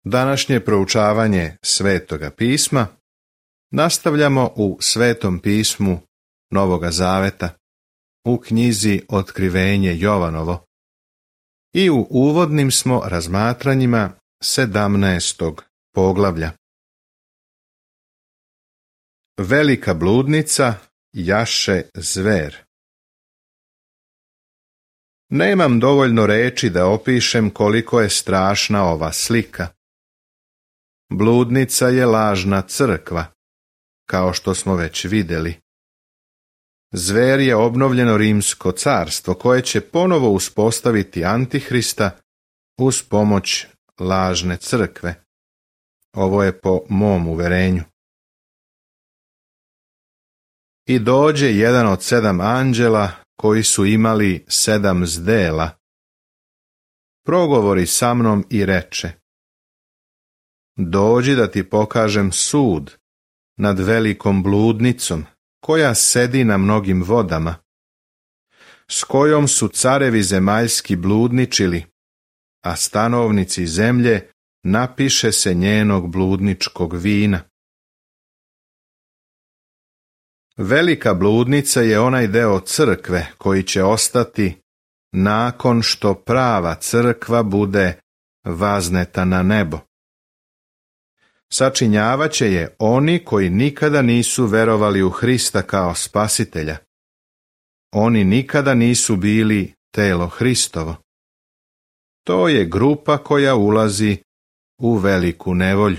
Današnje proučavanje Svetoga pisma nastavljamo u Svetom pismu Novoga Zaveta, u knjizi Otkrivenje Jovanovo i u uvodnim smo razmatranjima 17. poglavlja. Velika bludnica jaše zver. Nemam dovoljno reči da opišem koliko je strašna ova slika. Bludnica je lažna crkva, kao što smo već vidjeli. Zver je obnovljeno rimsko carstvo koje će ponovo uspostaviti Antihrista uz pomoć lažne crkve. Ovo je po mom uverenju. I dođe jedan od 7 anđela koji su imali 7 zdela. Progovori sa mnom i reče: Dođi da ti pokažem sud nad velikom bludnicom, koja sedi na mnogim vodama, s kojom su carevi zemaljski bludničili, a stanovnici zemlje napiše se njenog bludničkog vina. Velika bludnica je onaj deo crkve koji će ostati nakon što prava crkva bude vazneta na nebo. Sačinjavaće je oni koji nikada nisu verovali u Hrista kao spasitelja. Oni nikada nisu bili telo Hristovo. To je grupa koja ulazi u veliku nevolju.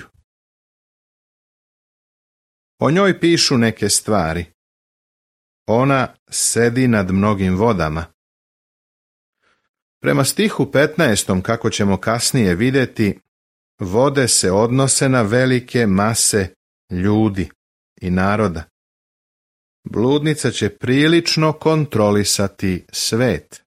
O njoj pišu neke stvari. Ona sedi nad mnogim vodama. Prema stihu 15. kako ćemo kasnije vidjeti, vode se odnose na velike mase ljudi i naroda. Bludnica će prilično kontrolisati svet.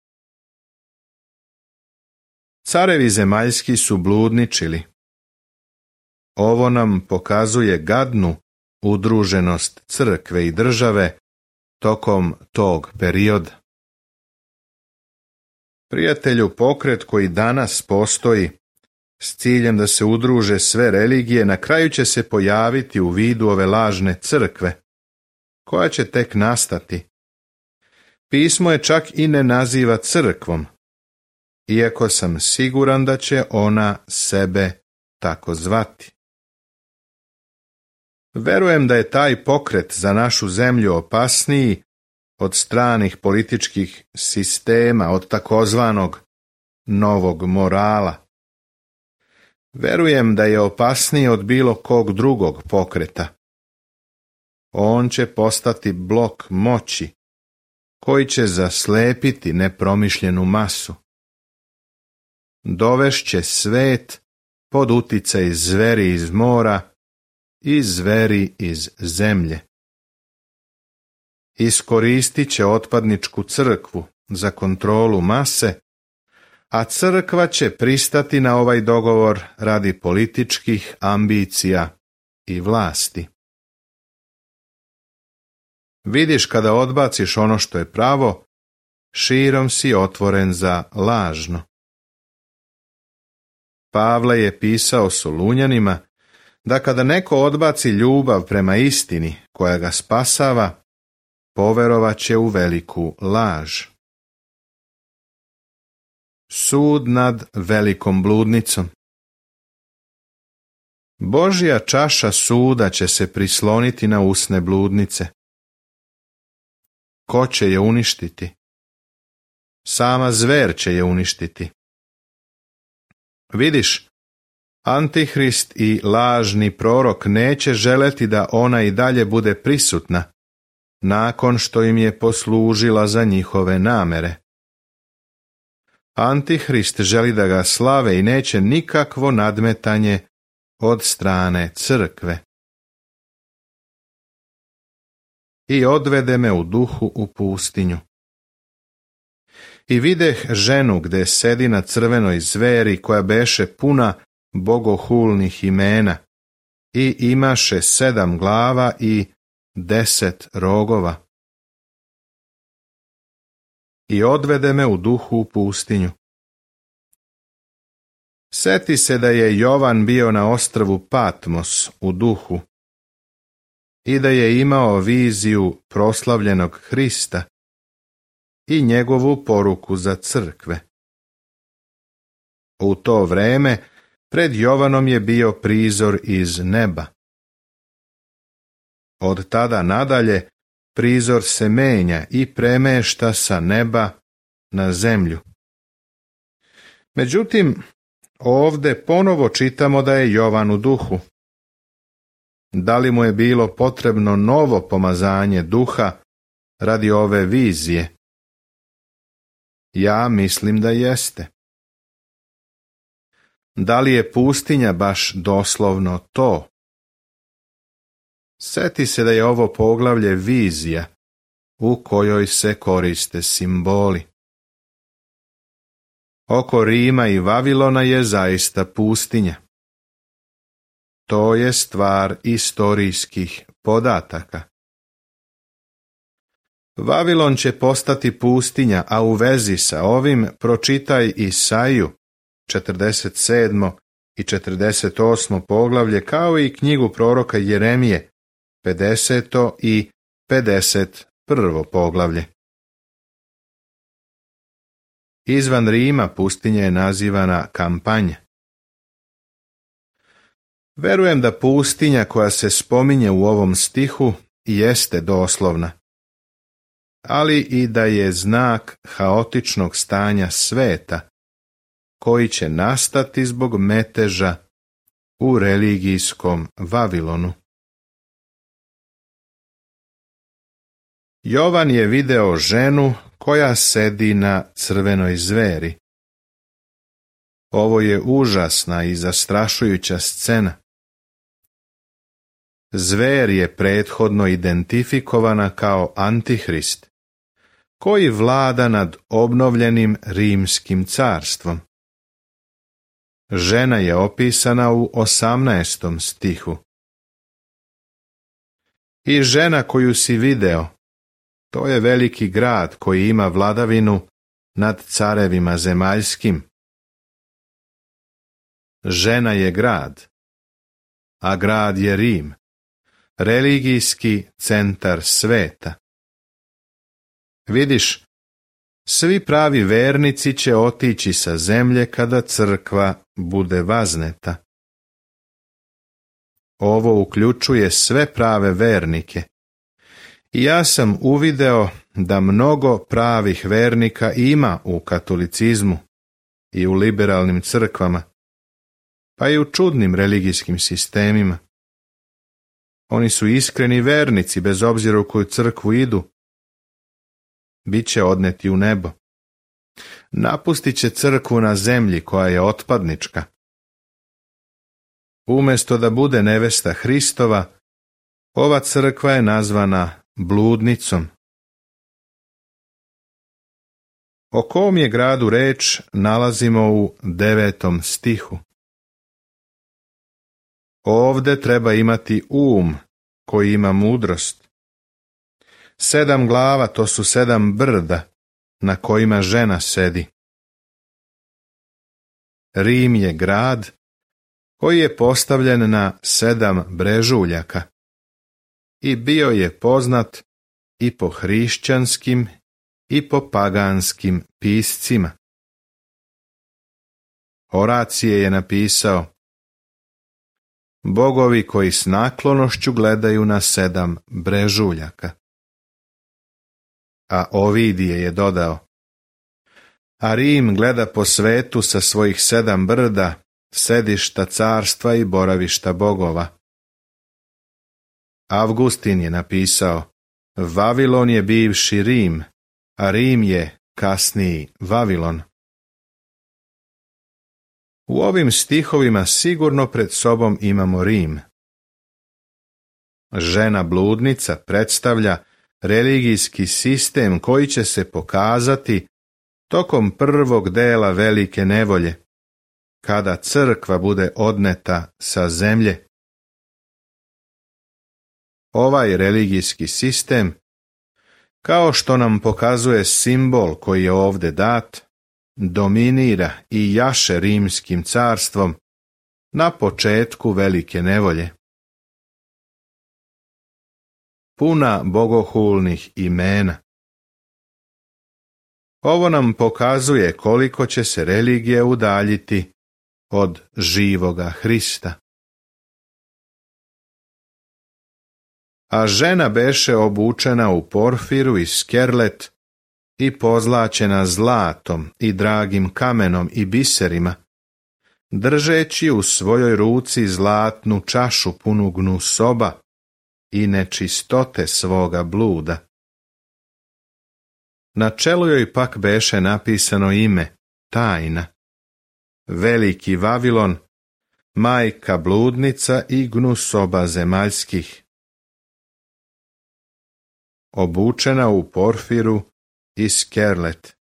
Carevi zemaljski su bludničili. Ovo nam pokazuje gadnu udruženost crkve i države tokom tog perioda. Prijatelju, pokret koji danas postoji s ciljem da se udruže sve religije, na kraju će se pojaviti u vidu ove lažne crkve, koja će tek nastati. Pismo je čak i ne naziva crkvom, iako sam siguran da će ona sebe tako zvati. Verujem da je taj pokret za našu zemlju opasniji od stranih političkih sistema, od takozvanog novog morala. Verujem da je opasniji od bilo kog drugog pokreta. On će postati blok moći, koji će zaslepiti nepromišljenu masu. Dovešće svet pod uticaj zveri iz mora i zveri iz zemlje. Iskoristit će otpadničku crkvu za kontrolu mase, a crkva će pristati na ovaj dogovor radi političkih ambicija i vlasti. Vidiš, kada odbaciš ono što je pravo, širom si otvoren za lažno. Pavle je pisao Solunjanima da kada neko odbaci ljubav prema istini koja ga spasava, poverovat će u veliku laž. Sud nad velikom bludnicom. Božja čaša suda će se prisloniti na usne bludnice. Ko će je uništiti? Sama zver će je uništiti. Vidiš, Antihrist i lažni prorok neće želeti da ona i dalje bude prisutna, nakon što im je poslužila za njihove namere. Antihrist želi da ga slave i neće nikakvo nadmetanje od strane crkve. I odvede me u duhu u pustinju. I videh ženu gde sedi na crvenoj zveri koja beše puna bogohulnih imena i imaše 7 glava i 10 rogova. I odvede me u duhu u pustinju. Seti se da je Jovan bio na ostrvu Patmos u duhu i da je imao viziju proslavljenog Hrista i njegovu poruku za crkve. U to vreme pred Jovanom je bio prizor iz neba. Od tada nadalje prizor se menja i premešta sa neba na zemlju. Međutim, ovdje ponovo čitamo da je Jovan u duhu. Da li mu je bilo potrebno novo pomazanje duha radi ove vizije? Ja mislim da jeste. Da li je pustinja baš doslovno to? Seti se da je ovo poglavlje vizija u kojoj se koriste simboli. Oko Rima i Vavilona je zaista pustinja. To je stvar istorijskih podataka. Vavilon će postati pustinja, a u vezi sa ovim pročitaj Isaiju 47. i 48. poglavlje, kao i knjigu proroka Jeremije 50. i 51. poglavlje. Izvan Rima pustinja je nazivana Kampanja. Verujem da pustinja koja se spominje u ovom stihu jeste doslovna, ali i da je znak haotičnog stanja sveta koji će nastati zbog meteža u religijskom Vavilonu. Jovan je video ženu koja sedi na crvenoj zveri. Ovo je užasna i zastrašujuća scena. Zver je prethodno identifikovana kao Antihrist, koji vlada nad obnovljenim rimskim carstvom. Žena je opisana u 18. stihu. I žena koju si video, to je veliki grad koji ima vladavinu nad carevima zemaljskim. Žena je grad, a grad je Rim, religijski centar sveta. Vidiš, svi pravi vernici će otići sa zemlje kada crkva bude vazneta. Ovo uključuje sve prave vernike. I ja sam uvideo da mnogo pravih vernika ima u katolicizmu i u liberalnim crkvama, pa i u čudnim religijskim sistemima. Oni su iskreni vernici bez obzira u koju crkvu idu. Biće odneti u nebo. Napustit će crkvu na zemlji koja je otpadnička. Umjesto da bude nevesta Hristova, ova crkva je nazvana bludnicom. O kom je gradu reč nalazimo u 9. stihu. Ovde treba imati koji ima mudrost. 7 glava, to su 7 brda na kojima žena sedi. Rim je grad koji je postavljen na 7 brežuljaka i bio je poznat i po hrišćanskim i po paganskim piscima. Horacije je napisao: bogovi koji s naklonošću gledaju na 7 brežuljaka. A Ovidije je dodao: a Rim gleda po svetu sa svojih 7 brda, sedišta carstva i boravišta bogova. Avgustin je napisao: Vavilon je bivši Rim, a Rim je kasniji Vavilon. U ovim stihovima sigurno pred sobom imamo Rim. Žena bludnica predstavlja religijski sistem koji će se pokazati tokom prvog dela velike nevolje, kada crkva bude odneta sa zemlje. Ovaj religijski sistem, kao što nam pokazuje simbol koji je ovdje dat, dominira i jaše rimskim carstvom na početku velike nevolje. Puna bogohulnih imena. Ovo nam pokazuje koliko će se religije udaljiti od živoga Hrista. A žena beše obučena u porfiru i skerlet i pozlačena zlatom i dragim kamenom i biserima, držeći u svojoj ruci zlatnu čašu punu gnusoba i nečistote svoga bluda. Na čelu joj pak beše napisano ime, tajna, veliki Vavilon, majka bludnica i gnusoba zemaljskih. Obučena u porfiru i skerlet.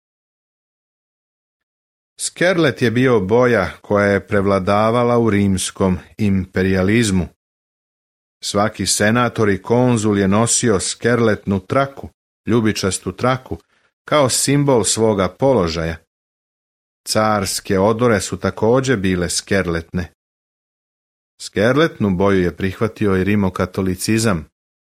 Skerlet je bio boja koja je prevladavala u rimskom imperijalizmu. Svaki senator i konzul je nosio skerletnu traku, ljubičastu traku, kao simbol svoga položaja. Carske odore su također bile skerletne. Skerletnu boju je prihvatio i rimokatolicizam.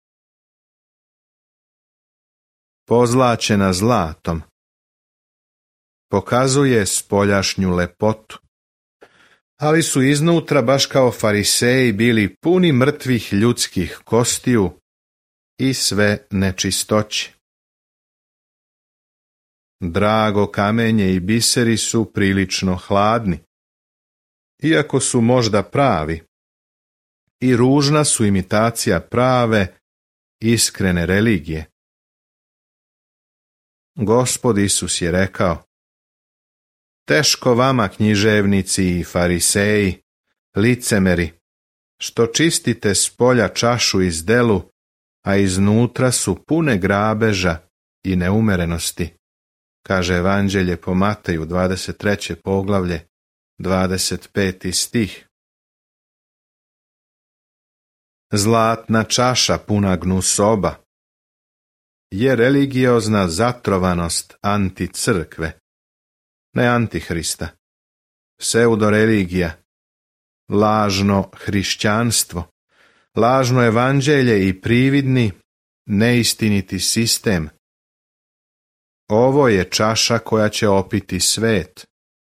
Pozlačena zlatom. Pokazuje spoljašnju lepotu. Ali su iznutra, baš kao fariseji, bili puni mrtvih ljudskih kostiju i sve nečistoće. Drago kamenje i biseri su prilično hladni, iako su možda pravi, i ružna su imitacija prave, iskrene religije. Gospod Isus je rekao: teško vama, književnici i fariseji, licemeri, što čistite s polja čašu iz delu, a iznutra su pune grabeža i neumerenosti, kaže Evanđelje po Mateju 23. poglavlje, 25. stih. Zlatna čaša puna gnusoba je religiozna zatrovanost anticrkve, ne antihrista, pseudoreligija, lažno hrišćanstvo, lažno evanđelje i prividni, neistiniti sistem. Ovo je čaša koja će opiti svet.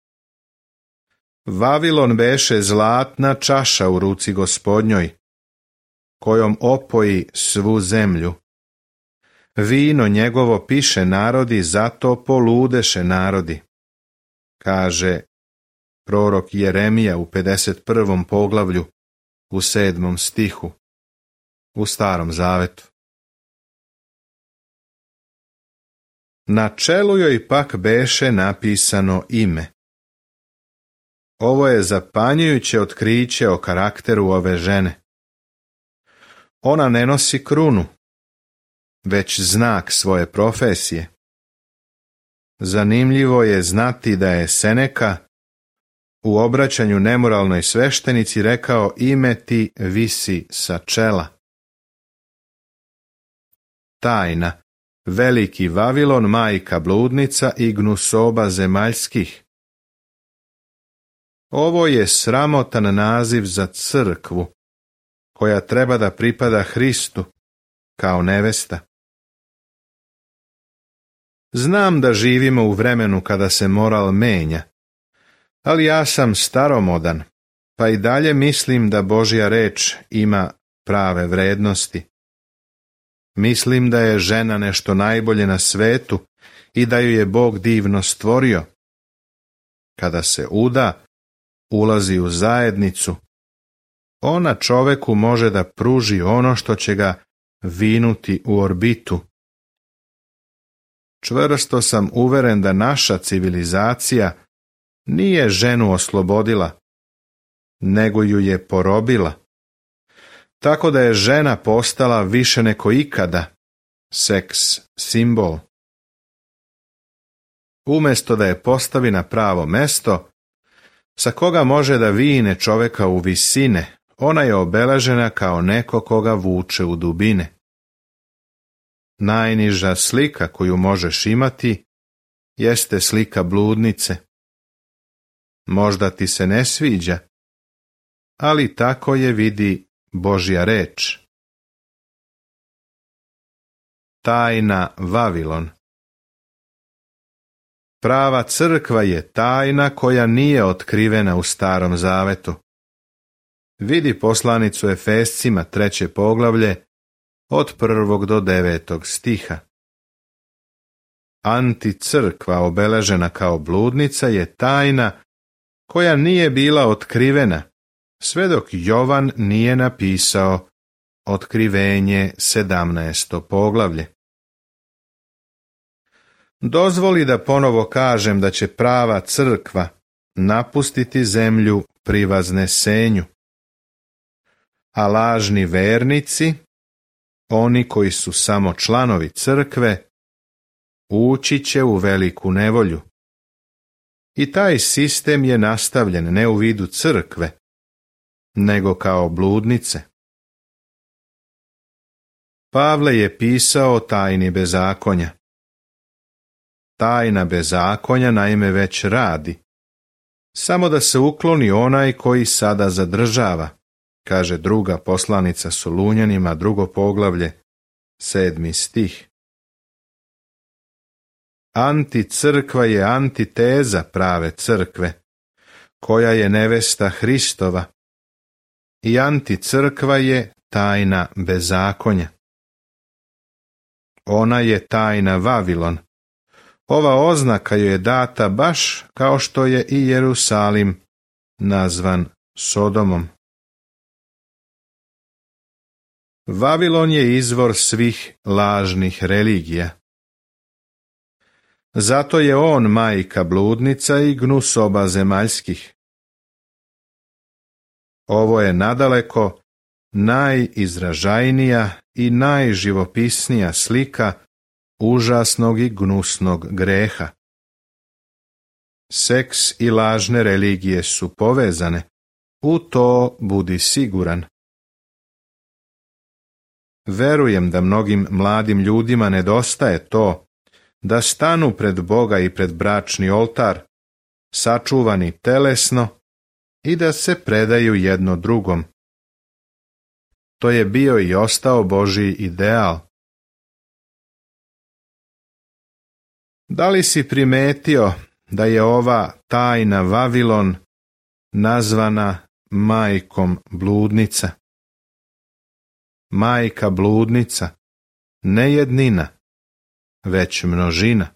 Vavilon beše zlatna čaša u ruci Gospodnjoj, kojom opoji svu zemlju. Vino njegovo piše narodi, zato poludeše narodi, kaže prorok Jeremija u 51. poglavlju u 7. stihu u Starom zavetu. Na čelu joj pak beše napisano ime. Ovo je zapanjujuće otkriće o karakteru ove žene. Ona ne nosi krunu, već znak svoje profesije. Zanimljivo je znati da je Seneka u obraćanju nemoralnoj sveštenici rekao: ime ti visi sa čela. Tajna, veliki Vavilon, majka bludnica i gnusoba zemaljskih. Ovo je sramotan naziv za crkvu, koja treba da pripada Hristu kao nevesta. Znam da živimo u vremenu kada se moral menja, ali ja sam staromodan, pa i dalje mislim da Božja reč ima prave vrednosti. Mislim da je žena nešto najbolje na svetu i da ju je Bog divno stvorio. Kada se uda, ulazi u zajednicu, ona čoveku može da pruži ono što će ga vinuti u orbitu. Čvrsto sam uveren da naša civilizacija nije ženu oslobodila, nego ju je porobila. Tako da je žena postala više nego ikada seks simbol. Umjesto da je postavi na pravo mesto, sa koga može da vine čoveka u visine, ona je obeležena kao neko koga vuče u dubine. Najniža slika koju možeš imati jeste slika bludnice. Možda ti se ne sviđa, ali tako je vidi Božja reč. Tajna Vavilon. Prava crkva je tajna koja nije otkrivena u Starom zavetu. Vidi poslanicu Efescima 3. poglavlje od 1. do 9. stiha. Anticrkva obeležena kao bludnica je tajna koja nije bila otkrivena, sve dok Jovan nije napisao Otkrivenje 17. poglavlje. Dozvoli da ponovo kažem da će prava crkva napustiti zemlju privazne senju, a lažni vernici, oni koji su samo članovi crkve, ući će u veliku nevolju. I taj sistem je nastavljen ne u vidu crkve, nego kao bludnice. Pavle je pisao o tajni bezakonja. Tajna bezakonja naime već radi, samo da se ukloni onaj koji sada zadržava, kaže druga poslanica Solunjanima, 2. poglavlje, 7. stih. Anticrkva je antiteza prave crkve, koja je nevesta Hristova, i anticrkva je tajna bezakonja. Ona je tajna Vavilon. Ova oznaka joj je data baš kao što je i Jerusalim nazvan Sodomom. Vavilon je izvor svih lažnih religija. Zato je on majka bludnica i gnusoba zemaljskih. Ovo je nadaleko najizražajnija i najživopisnija slika užasnog i gnusnog greha. Seks i lažne religije su povezane, u to budi siguran. Verujem da mnogim mladim ljudima nedostaje to da stanu pred Boga i pred bračni oltar, sačuvani telesno, i da se predaju jedno drugom. To je bio i ostao Božji ideal. Da li si primetio da je ova tajna Vavilon nazvana majkom bludnica? Majka bludnica, ne jednina, već množina.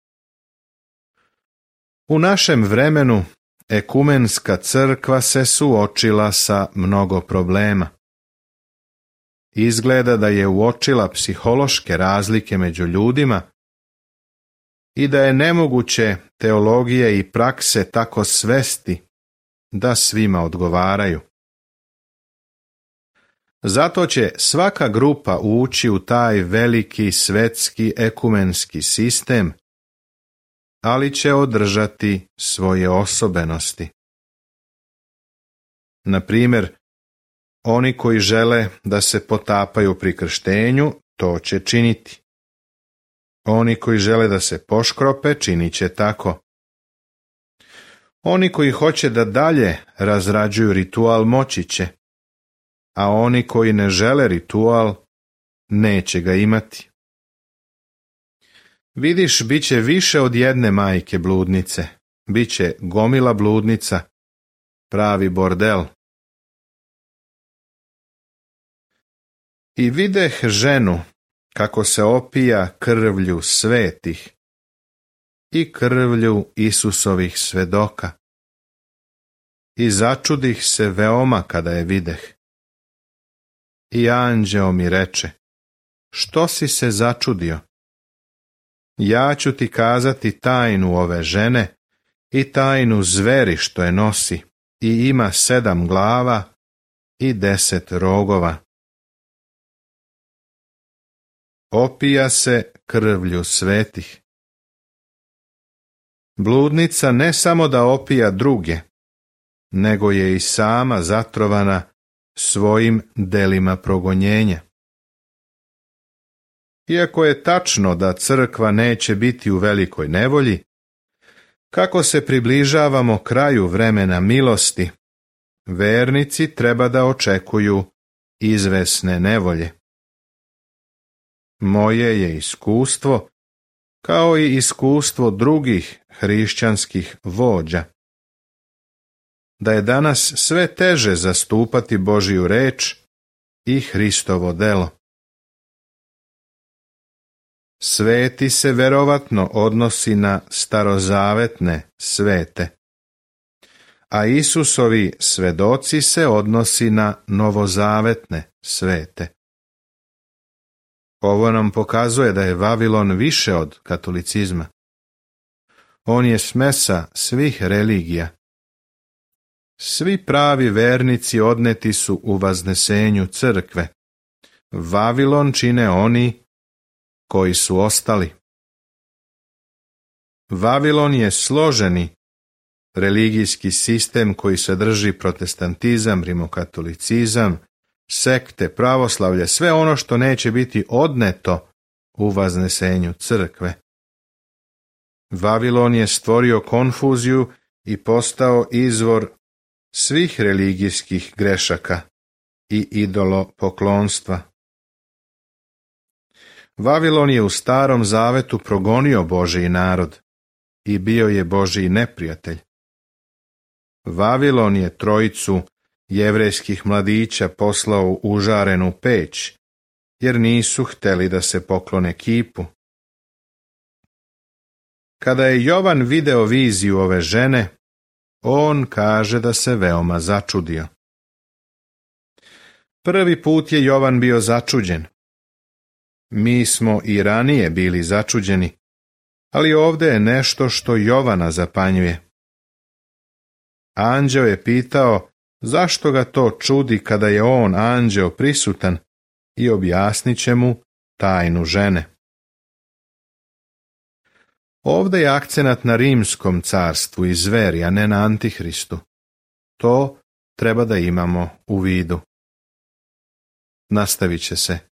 U našem vremenu ekumenska crkva se suočila sa mnogo problema. Izgleda da je uočila psihološke razlike među ljudima i da je nemoguće teologije i prakse tako svesti da svima odgovaraju. Zato će svaka grupa ući u taj veliki svetski ekumenski sistem, ali će održati svoje osobenosti. Na primjer, oni koji žele da se potapaju pri krštenju, to će činiti. Oni koji žele da se poškrope, činit će tako. Oni koji hoće da dalje razrađuju ritual, moći će, a oni koji ne žele ritual, neće ga imati. Vidiš, bit će više od jedne majke bludnice, bit će gomila bludnica, pravi bordel. I videh ženu kako se opija krvlju svetih i krvlju Isusovih svedoka. I začudih se veoma kada je videh. I anđeo mi reče, što si se začudio? Ja ću ti kazati tajnu ove žene i tajnu zveri što je nosi, i ima 7 glava i 10 rogova. Opija se krvlju svetih. Bludnica ne samo da opija druge, nego je i sama zatrovana svojim delima progonjenja. Iako je tačno da crkva neće biti u velikoj nevolji, Kako se približavamo kraju vremena milosti, vernici treba da očekuju izvesne nevolje. Moje je iskustvo, kao i iskustvo drugih hrišćanskih vođa, da je danas sve teže zastupati Božju reč i Hristovo delo. Sveti se verovatno odnosi na starozavetne svete, a Isusovi svedoci se odnosi na novozavetne svete. Ovo nam pokazuje da je Vavilon više od katolicizma. On je smesa svih religija. Svi pravi vernici odneti su u vaznesenju crkve. Vavilon čine oni koji su ostali. Vavilon je složeni religijski sistem koji sadrži protestantizam, rimokatolicizam, sekte, pravoslavlje, sve ono što neće biti odneto u vaznesenju crkve. Vavilon je stvorio konfuziju i postao izvor svih religijskih grešaka i idolopoklonstva. Vavilon je u Starom zavetu progonio Božji narod i bio je Božji neprijatelj. Vavilon je trojicu jevrejskih mladića poslao u užarenu peć, jer nisu hteli da se poklone kipu. Kada je Jovan video viziju ove žene, on kaže da se veoma začudio. Prvi put je Jovan bio začuđen. Mi smo i ranije bili začuđeni, ali ovdje je nešto što Jovana zapanjuje. Anđeo je pitao zašto ga to čudi kada je on, anđeo, prisutan, i objasnit će mu tajnu žene. Ovdje je akcenat na rimskom carstvu i zveri, a ne na Antihristu. To treba da imamo u vidu. Nastavit će se